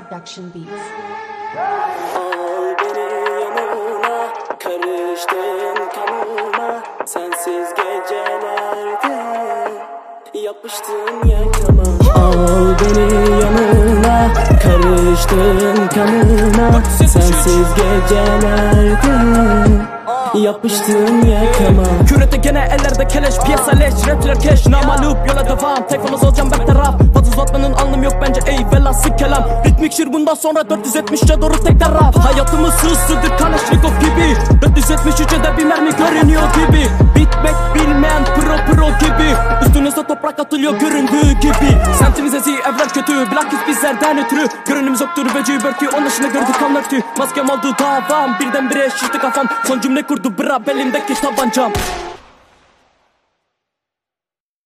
Production Beats. Al beni yanına, karıştın kanıma. Sensiz gecelerde yapıştın yakama. Al beni yanına, karıştın kanıma. Sensiz gecelerde yapıştım yakama. Kürete gene ellerde keleş, piyasa leş, rapçiler keş, namalup yola devam. Tek fazla olacağım bertaraf, fazla uzatmanın anlamı yok bence, eyvallah sık kelam. Ritmik şiir bundan sonra 470'e doğru tek taraf. Hayatımız hızlıdır Kalashnikov gibi, 473'e de bir mermi görünüyor gibi. Bitmek bilmeyen pro gibi, üstünüze toprak atılıyor göründüğü gibi. Semtimiz ezi, evren kötü, bilakis bizlerden ötürü. Görünümüz yoktur veci börtü, onun dışında gördük anlatı. Maskem oldu davam, birdenbire şişti kafam. Son cümle kurdu bra belimdeki tabancam.